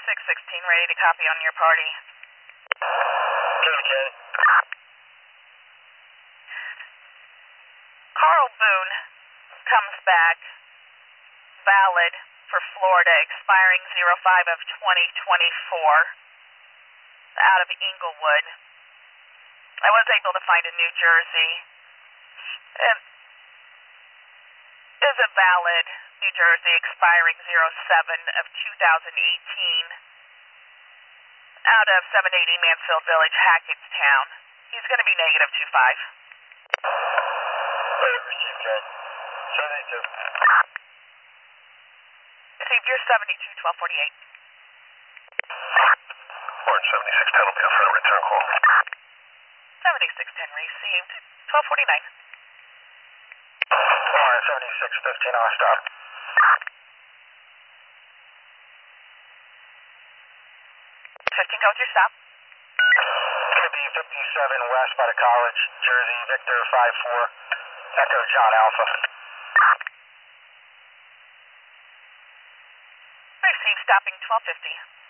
7616, ready to copy on your party. Okay. Carl Boone comes back, valid for Florida, expiring 05 of 2024, out of Inglewood. I was able to find a New Jersey. It is a valid New Jersey, expiring 07 of 2018, out of 780 Mansfield Village, Hackettstown. He's going to be negative 25. Received, Jen. 72. Received your 72, 1248. Orange 7610 will be on front of return call. 7610 received, 1249. Orange 7615, I'll stop. 15, go with your stop. Going to be 57 west by the college, Jersey, Victor 54, Echo John Alpha. Received, stopping 1250.